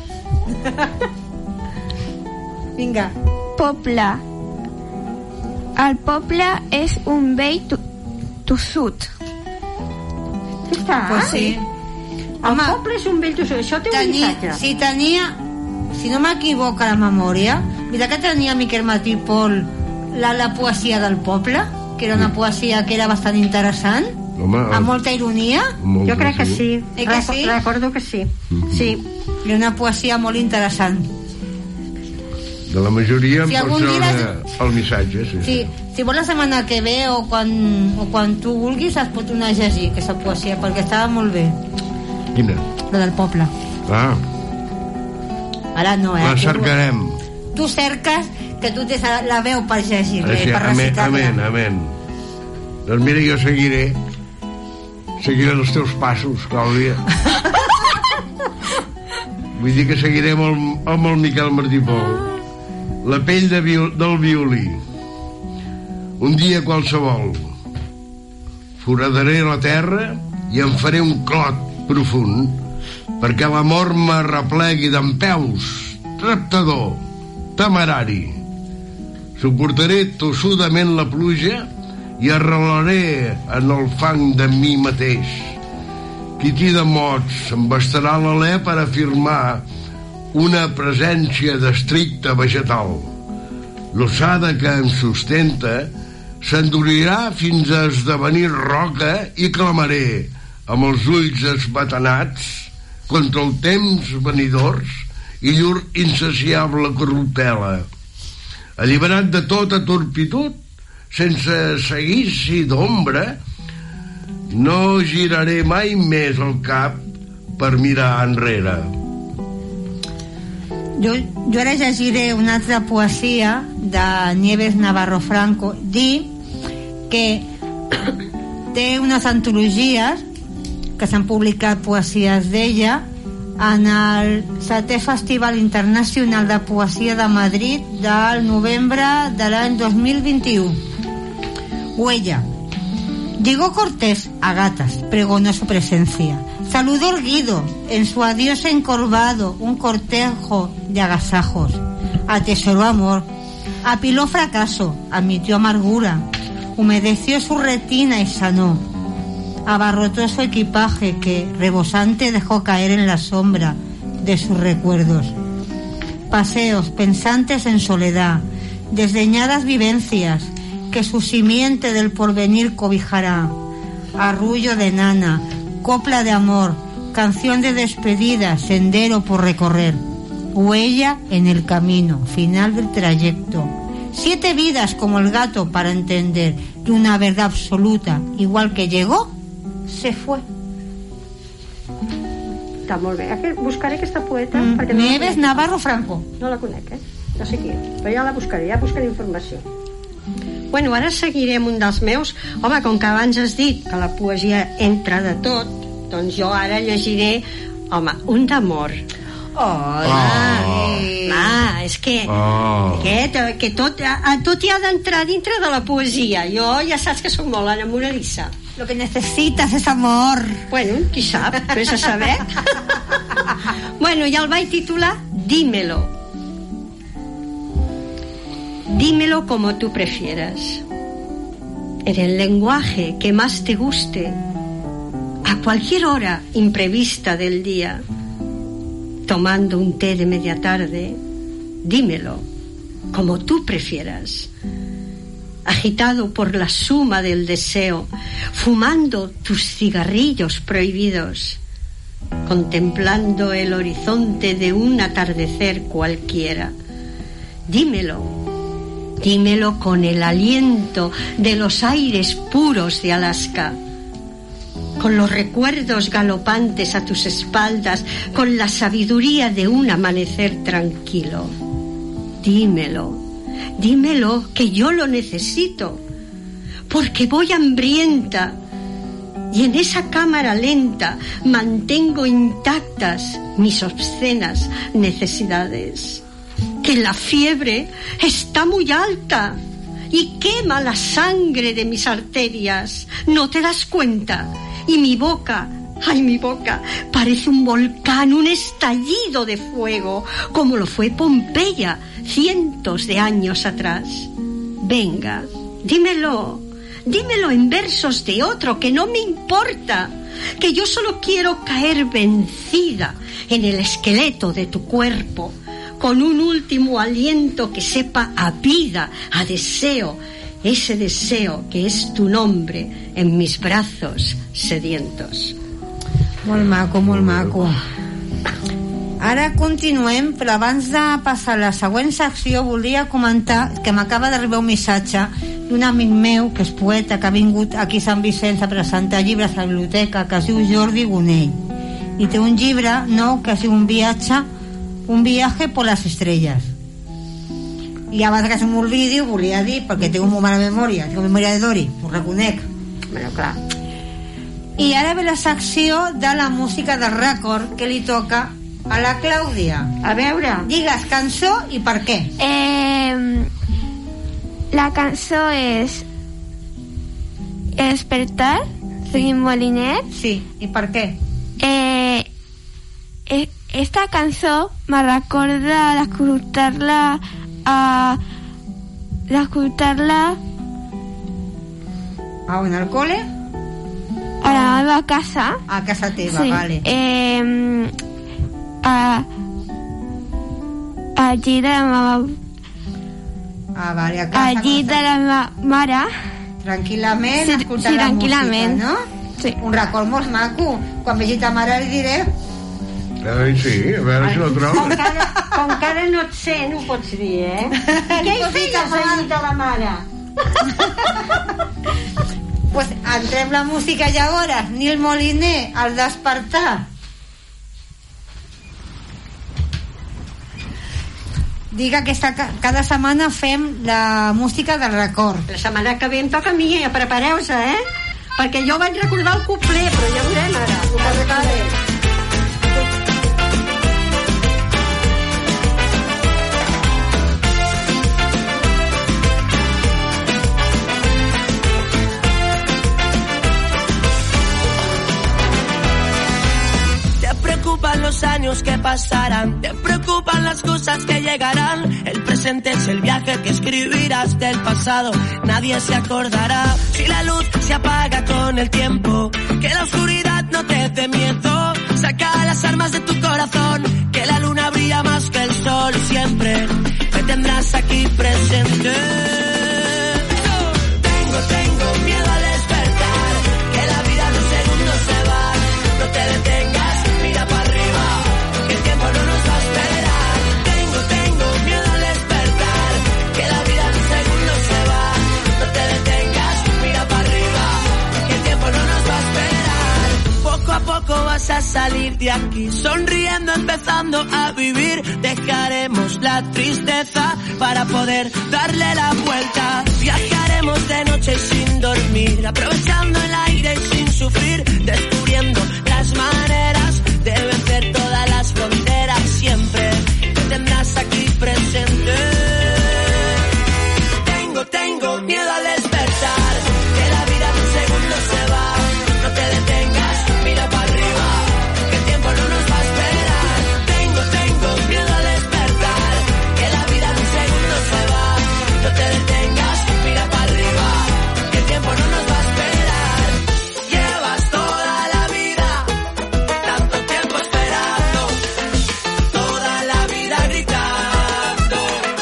Vinga. Poble. El poble és un vell tossut. Està? Pues sí. El poble és un vell tossut. Això té un missatge. Si no m'equivoco la memòria, mira que tenia Miquel Martí i Pol la poesia del poble, que era una poesia que era bastant interessant. Home, amb molta ironia. Jo crec que sí. Que sí? Recordo que sí. Sí. Era una poesia molt interessant. De la majoria si pot ser el missatge, sí. Si vols la setmana que ve o quan tu vulguis es pot anar a llegir aquesta poesia, perquè estava molt bé. Quina? La del poble. Ara no, la cercarem. Tu cerques, que tu tens la veu per llegir, per recitar-la. Amén. Doncs mira, jo seguiré els teus passos, Clàudia. Vull dir que seguiré amb el Miquel Martí i Pol. La pell del violí. Un dia qualsevol foradaré la terra i em faré un clot profund perquè l'amor m'arreplegui dempeus, reptador, temerari. Suportaré tossudament la pluja i arrelaré en el fang de mi mateix. Quití de mots em bastarà l'alè per afirmar una presència d'estricte vegetal. L'ossada que em sustenta s'endurirà fins a esdevenir roca i clamaré amb els ulls esbatanats contra el temps venidors i llur insaciable corruptela. Alliberat de tota turpitud, sense seguici d'ombra, no giraré mai més el cap per mirar enrere. Jo ara llegiré una altra poesia de Nieves Navarro Franco. Dir que té unes antologies que s'han publicat poesies d'ella en el 7è Festival Internacional de Poesia de Madrid del novembre de l'any 2021. Huella. Llegó Cortés a gatas, pregonó su presencia. Saludó erguido, en su adiós encorvado, un cortejo de agasajos. Atesoró amor, Apiló fracaso, admitió amargura, humedeció su retina y sanó. Abarrotó su equipaje que, rebosante, dejó caer en la sombra de sus recuerdos. Paseos pensantes en soledad, desdeñadas vivencias que su simiente del porvenir cobijará. Arrullo de nana, copla de amor, canción de despedida, sendero por recorrer. Huella en el camino, final del trayecto. 7 vidas como el gato para entender que una verdad absoluta, igual que llegó, se fue. Està molt bé. Buscaré aquesta poeta. Perquè Nieves Navarro Franco. No la conec, no sé qui és, però ja la buscaré, ja buscaré informació. Bueno, ara seguiré amb un dels meus. Home, com que abans has dit que la poesia entra de tot, doncs jo ara llegiré, home, un d'amor. És que tot hi ha d'entrar dintre de la poesia. Jo ja saps que sóc molt enamoradissa. Lo que necesitas es amor. Bueno, qui sap, vés a saber. Bueno, ja el vaig titular Dímelo. Dímelo como tú prefieras, en el lenguaje que más te guste, a cualquier hora imprevista del día, tomando un té de media tarde. Dímelo como tú prefieras, agitado por la suma del deseo, fumando tus cigarrillos prohibidos, contemplando el horizonte de un atardecer cualquiera. Dímelo con el aliento de los aires puros de Alaska, con los recuerdos galopantes a tus espaldas, con la sabiduría de un amanecer tranquilo. Dímelo que yo lo necesito, porque voy hambrienta y en esa cámara lenta mantengo intactas mis obscenas necesidades. Que la fiebre está muy alta y quema la sangre de mis arterias. ¿No te das cuenta? Y mi boca, parece un volcán, un estallido de fuego, como lo fue Pompeya cientos de años atrás. Venga, dímelo en versos de otro, que no me importa, que yo solo quiero caer vencida en el esqueleto de tu cuerpo, con un último aliento que sepa a vida, a deseo, ese deseo que es tu nombre en mis brazos sedientos. Molt maco, molt maco. Ara continuem, però abans de passar a la següent secció volia comentar que m'acaba d'arribar un missatge d'un amic meu que és poeta, que ha vingut aquí a Sant Vicenç a presentar llibres a la biblioteca, que es diu Jordi Gonell, i té un llibre nou que es diu Un viaje por las estrellas. I abans que se m'oblidi ho volia dir, perquè tinc molt mala memòria, tinc memòria de Dori, ho reconec. Bueno, clar. I ara ve la secció de la música del rècord que li toca a la Clàudia. A veure, digues cançó i per què. La cançó és Despertar, Seguim Molinet. Sí, i per què? Esta cançó me recorda d'escoltar-la en el cole? A la meva casa. A casa teva, sí. Vale. Allí de la meva... vale, a casa. Allí de la meva mare. Tranquil·lament, sí, escoltant la música, no? Sí. Un record molt maco. Quan vegi ta mare li diré... Ai, sí, a veure si lo trobo. Com que ara no et sé, no ho pots dir, Què hi feies allí de la mare? Pues entrem la música llavors. Nil Moliner, al Despertar. Diga que cada setmana fem la música del record. La setmana que ve em toca a mi, prepareu-se, perquè jo vaig recordar el couplet, però ja veurem ara el que recordem. Los años años que pasarán, te preocupan las cosas que llegarán. El presente es el viaje que escribirás del pasado. Nadie se acordará si la luz se apaga con el tiempo. Que la oscuridad no te dé miedo. Saca las armas de tu corazón, que la luna brilla más que el sol. Siempre me tendrás aquí presente. Tengo miedo al despertar, que la vida en un segundo se va. No te detengas, mira para arriba, que el tiempo no nos va a esperar. Tengo miedo al despertar, que la vida en un segundo se va. No te detengas, mira para arriba, que el tiempo no nos va a esperar. Poco a poco vas a salir de aquí, sonriendo, empezando a vivir. Dejaremos la tristeza para poder darle la vuelta. Viajaremos de noche sin dormir, aprovechando el aire sin sufrir, descubriendo las maneras de vencer todas las fronteras. Siempre te tendrás aquí presente. Tengo miedo al despertar, que la vida en un segundo se va. No te detengas, mira para arriba, que el tiempo no nos va a esperar. Tengo miedo al despertar, que la vida en un segundo se va. No te detengas, mira para arriba, que el tiempo no nos va a esperar. Llevas toda la vida, tanto tiempo esperando, toda la vida gritando.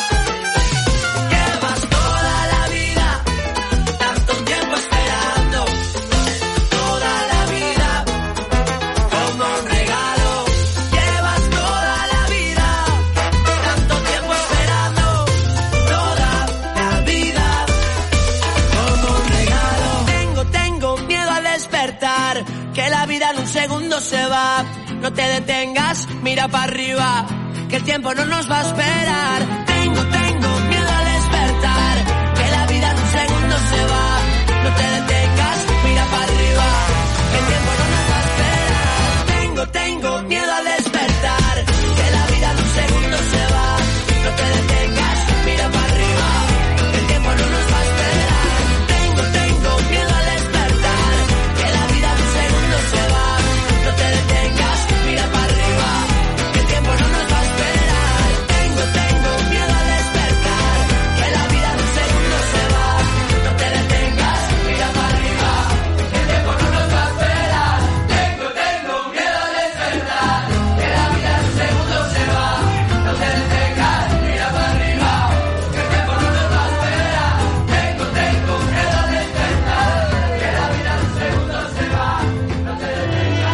Llevas toda la vida, tanto tiempo esperando, toda la vida como un regalo. Llevas toda la vida, tanto tiempo esperando, toda la vida como un regalo. Tengo miedo al despertar, que la vida en un segundo se va. No te detengas, mira para arriba, que el tiempo no nos va a esperar. Tengo miedo al despertar, que la vida en un segundo se va. No te detengas, mira para arriba, que el tiempo no nos va a esperar. Tengo miedo al despertar, que la vida en un segundo se va. No te detengas, mira para arriba, que el tiempo no nos va a esperar. Tengo miedo al despertar, que la vida en un segundo se va. No te detengas, mira para arriba, que el tiempo no nos va a esperar. Tengo miedo al despertar, que la vida en un segundo se va. No te detengas, mira para arriba, que el tiempo no nos va a esperar. Tengo miedo al despertar, que la vida en un segundo se va. No te detengas, mira para arriba, que el tiempo no nos va a esperar. Tengo miedo al despertar, que la vida en un segundo se va. No te detengas.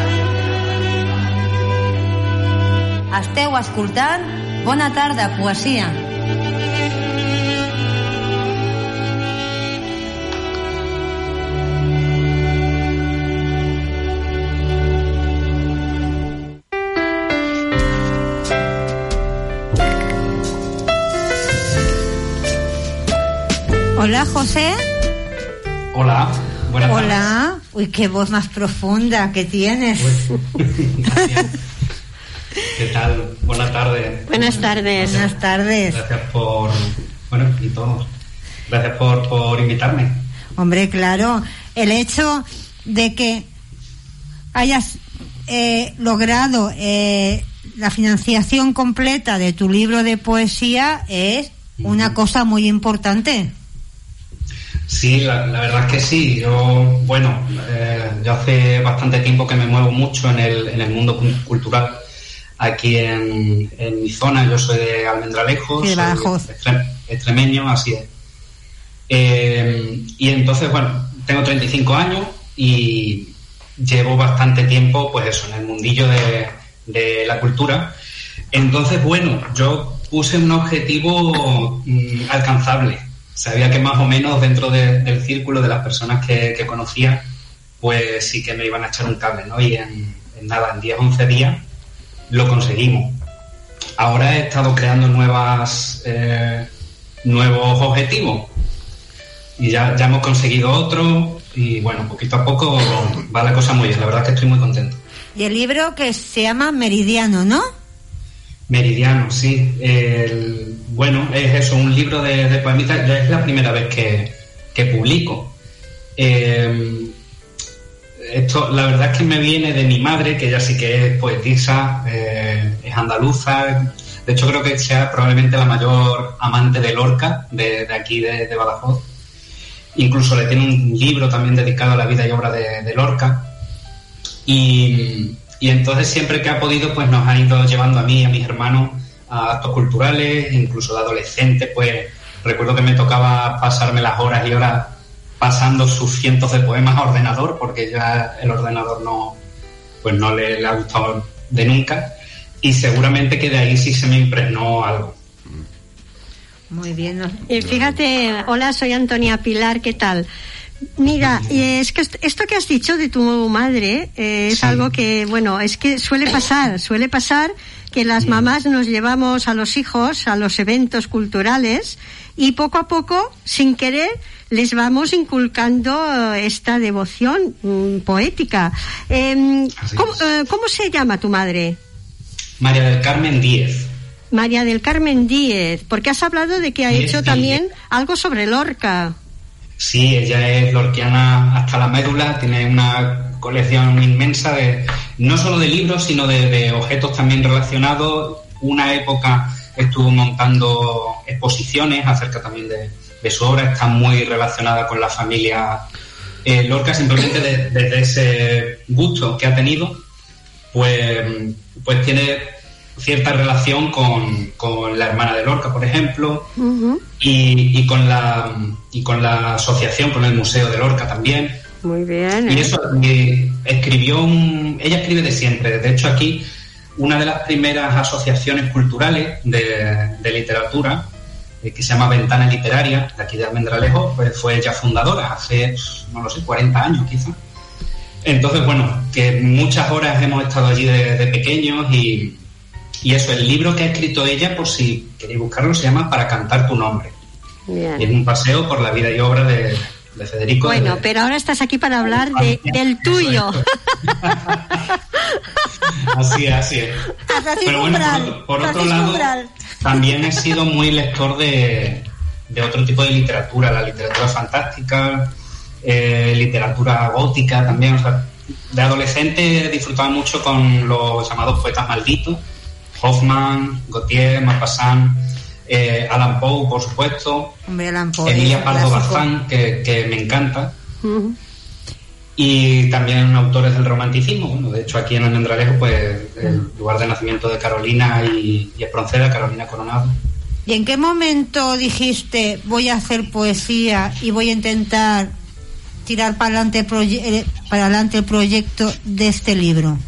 Esteu escoltant Bona tarda, poesia. Hola, José. Hola, buenas tardes. Hola. Uy, qué voz más profunda que tienes. Gracias. ¿Qué tal? Buenas tardes. Buenas tardes. Buenas tardes. Gracias por... Bueno, y todos. Gracias por invitarme. Hombre, claro. El hecho de que hayas logrado la financiación completa de tu libro de poesía es una cosa muy importante. Sí, la verdad es que sí. Yo hace bastante tiempo que me muevo mucho en el mundo cultural aquí en mi zona. Yo soy de Almendralejos, sí, soy extremeño, así es. Y entonces, tengo 35 años y llevo bastante tiempo, pues eso, en el mundillo de la cultura. Entonces, yo puse un objetivo alcanzable. Sabía que más o menos dentro del círculo de las personas que conocía, pues sí que me iban a echar un cable, ¿no? Y en 10, 11 días lo conseguimos. Ahora he estado creando nuevos objetivos y ya hemos conseguido otro y poquito a poco va la cosa muy bien. La verdad es que estoy muy contento. Y el libro que se llama Meridiano, ¿no? Meridiano, sí. Es eso, un libro de poemitas. Ya es la primera vez que publico. esto la verdad es que me viene de mi madre, que ella sí que es poetisa, es andaluza. De hecho, creo que sea probablemente la mayor amante de Lorca de aquí de Badajoz. Incluso le tiene un libro también dedicado a la vida y obra de Lorca. Y entonces siempre que ha podido, pues nos ha ido llevando a mí y a mis hermanos a actos culturales, incluso de adolescente, pues recuerdo que me tocaba pasarme las horas y horas pasando sus cientos de poemas a ordenador, porque ya el ordenador no le ha gustado de nunca, y seguramente que de ahí sí se me impregnó algo. Muy bien. Fíjate, hola, soy Antonia Pilar, ¿qué tal? Mira, es que esto que has dicho de tu madre es algo que, bueno, es que suele pasar que las mamás nos llevamos a los hijos a los eventos culturales y poco a poco, sin querer, les vamos inculcando esta devoción poética. ¿Cómo se llama tu madre? María del Carmen Díez. María del Carmen Díez, porque has hablado de que ha hecho también algo sobre Lorca. Sí, ella es lorquiana hasta la médula, tiene una colección inmensa no solo de libros, sino de objetos también relacionados. Una época estuvo montando exposiciones acerca también de su obra, está muy relacionada con la familia Lorca, simplemente desde ese gusto que ha tenido, pues tiene cierta relación con la hermana de Lorca, por ejemplo, y con la asociación, con el Museo de Lorca también. Muy bien. Y eso, ella escribe de siempre. De hecho, aquí una de las primeras asociaciones culturales de literatura, que se llama Ventana Literaria, de aquí de Almendralejo, pues fue ella fundadora, hace, no lo sé, 40 años quizás. Entonces, bueno, que muchas horas hemos estado allí de pequeños y eso, el libro que ha escrito ella, por si queréis buscarlo, se llama Para cantar tu nombre. Bien. Y es un paseo por la vida y obra de Federico. Bueno, pero ahora estás aquí para hablar del tuyo. Así es. Pero bueno, por otro lado, también he sido muy lector de otro tipo de literatura, la literatura fantástica, literatura gótica también. O sea, de adolescente disfrutaba mucho con los llamados poetas malditos, Hoffman, Gautier, Maupassant, Allan Poe, por supuesto, Emilia Pardo Bazán, que me encanta, y también autores del romanticismo. Bueno, de hecho aquí en Almendralejo, pues el lugar de nacimiento de Carolina y Espronceda, Carolina Coronado. ¿Y en qué momento dijiste voy a hacer poesía y voy a intentar tirar para adelante el proyecto de este libro?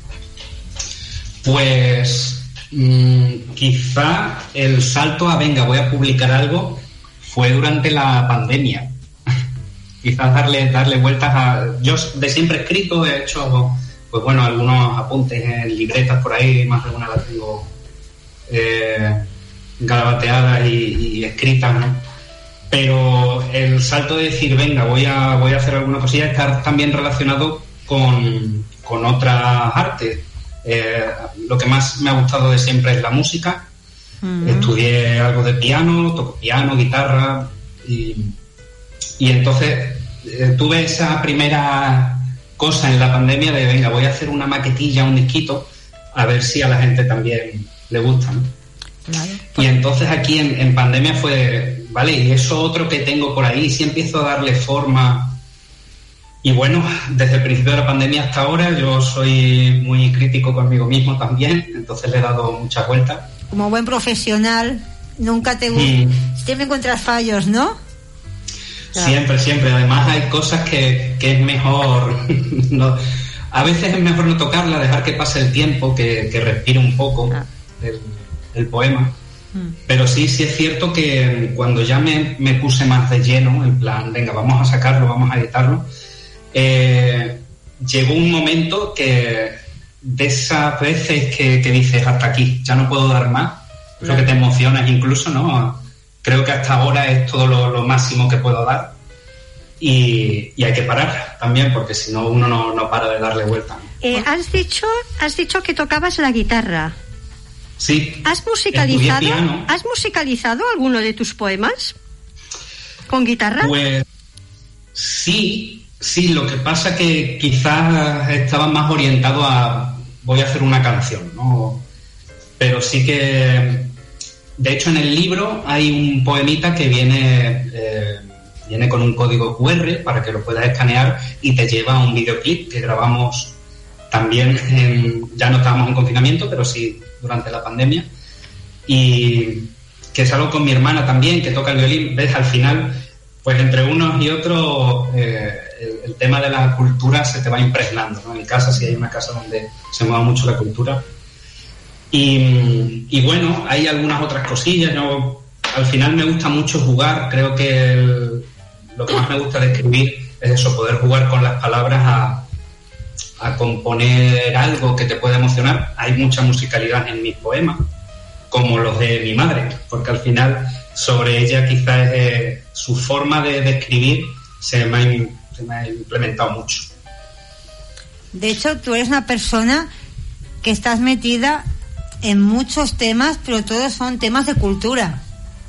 Pues quizá el salto a venga, voy a publicar algo, fue durante la pandemia. Quizás darle vueltas a... Yo de siempre he escrito, he hecho, pues bueno, algunos apuntes en libretas por ahí, más de una la tengo garabateadas y escritas, ¿no? Pero el salto de decir, venga, voy a hacer alguna cosilla, está también relacionado con otras artes. Lo que más me ha gustado de siempre es la música. Estudié algo de piano, toco piano, guitarra y entonces tuve esa primera cosa en la pandemia de venga, voy a hacer una maquetilla, un disquito, a ver si a la gente también le gusta, ¿no? Claro. Y entonces aquí en pandemia fue, vale, y eso otro que tengo por ahí, si empiezo a darle forma. Y bueno, desde el principio de la pandemia hasta ahora yo soy muy crítico conmigo mismo también, entonces le he dado muchas vueltas. Como buen profesional, nunca siempre encuentras fallos, ¿no? Siempre. Además hay cosas que es mejor, no, a veces es mejor no tocarla, dejar que pase el tiempo, que respire un poco el poema. Pero sí es cierto que cuando ya me puse más de lleno, en plan, venga, vamos a sacarlo, vamos a editarlo, llegó un momento que de esas veces que dices hasta aquí, ya no puedo dar más, eso que te emocionas incluso, ¿no? Creo que hasta ahora es todo lo máximo que puedo dar y hay que parar también, porque si no uno no para de darle vuelta. Has dicho que tocabas la guitarra. Sí. ¿Has musicalizado alguno de tus poemas con guitarra? Pues sí, Sí, lo que pasa que quizás estaba más orientado a voy a hacer una canción, ¿no? Pero sí que, de hecho, en el libro hay un poemita que viene con un código QR para que lo puedas escanear y te lleva a un videoclip que grabamos también, ya no estábamos en confinamiento, pero sí durante la pandemia, y que salgo con mi hermana también, que toca el violín. Ves, al final, pues entre unos y otros, el tema de la cultura se te va impregnando, ¿no? En casa, si hay una casa donde se mueva mucho la cultura. Y bueno, hay algunas otras cosillas. Yo, al final me gusta mucho jugar. Creo que lo que más me gusta de escribir es eso, poder jugar con las palabras a componer algo que te pueda emocionar. Hay mucha musicalidad en mis poemas, como los de mi madre, porque al final sobre ella quizás su forma de escribir se me ha implementado mucho. De hecho, tú eres una persona que estás metida en muchos temas, pero todos son temas de cultura.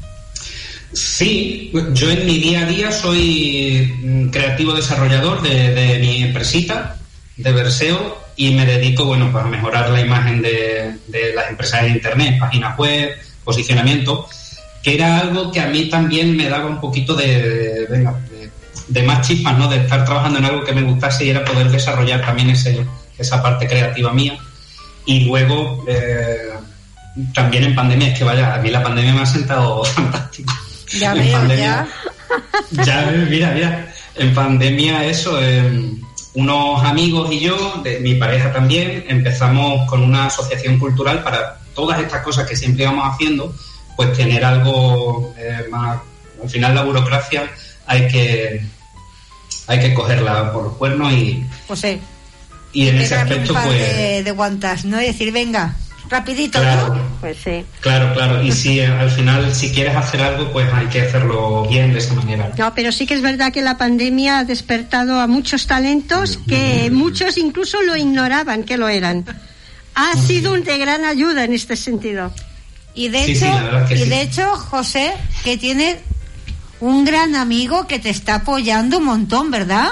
Sí, yo en mi día a día soy creativo desarrollador de mi empresita de verseo y me dedico, bueno, pues a mejorar la imagen de las empresas de internet, páginas web, posicionamiento, que era algo que a mí también me daba un poquito de más chispas, ¿no? De estar trabajando en algo que me gustase y era poder desarrollar también esa parte creativa mía. Y luego también en pandemia, es que vaya, a mí la pandemia me ha sentado fantástico. Ya veo, ya. Ya, mira, en pandemia eso, unos amigos y yo, de mi pareja también, empezamos con una asociación cultural para todas estas cosas que siempre íbamos haciendo, pues tener algo más. Al final la burocracia hay que cogerla por los cuernos y... Pues sí. Y en ese aspecto, pues... de guantas, ¿no? Y decir, venga, rapidito, claro, ¿no? Pues sí. Claro. Y si al final, si quieres hacer algo, pues hay que hacerlo bien de esa manera. No, pero sí que es verdad que la pandemia ha despertado a muchos talentos que muchos incluso lo ignoraban que lo eran. Ha sido de gran ayuda en este sentido. Y de hecho, José, que tiene un gran amigo que te está apoyando un montón, ¿verdad?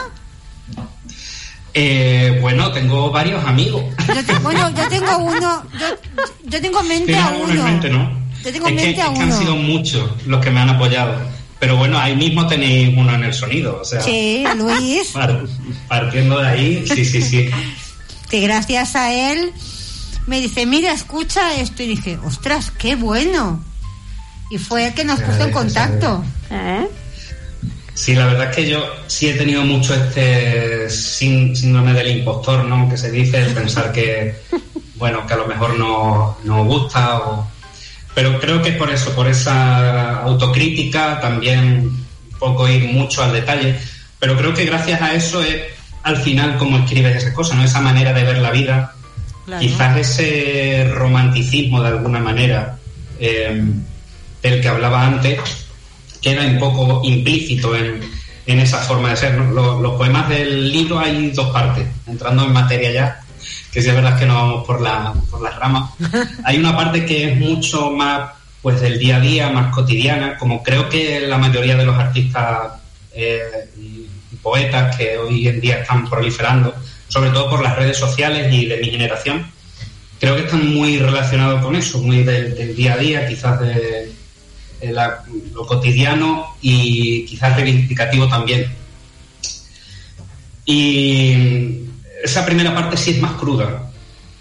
Bueno, tengo varios amigos. Yo tengo uno. Yo tengo en mente a uno. Yo tengo en mente a uno. Es que han sido muchos los que me han apoyado. Pero bueno, ahí mismo tenéis uno en el sonido. O sea, sí, Luis. Partiendo de ahí, sí. Que gracias a él me dice, mira, escucha esto. Y dije, ostras, qué bueno. Y fue el que nos puso en contacto. Sí, la verdad es que yo sí he tenido mucho este síndrome del impostor, ¿no? Que se dice, el pensar que, bueno, que a lo mejor no gusta, pero creo que por eso, por esa autocrítica, también un poco ir mucho al detalle, pero creo que gracias a eso es al final como escribes esas cosas, ¿no? Esa manera de ver la vida, claro. Quizás ese romanticismo de alguna manera del que hablaba antes, queda un poco implícito en esa forma de ser, ¿no? Los poemas del libro hay dos partes, entrando en materia ya, que sí es verdad que no vamos por las ramas. Hay una parte que es mucho más pues del día a día, más cotidiana, como creo que la mayoría de los artistas y poetas que hoy en día están proliferando, sobre todo por las redes sociales y de mi generación, creo que están muy relacionados con eso, muy del día a día, quizás de lo cotidiano y quizás reivindicativo también. Y esa primera parte sí es más cruda,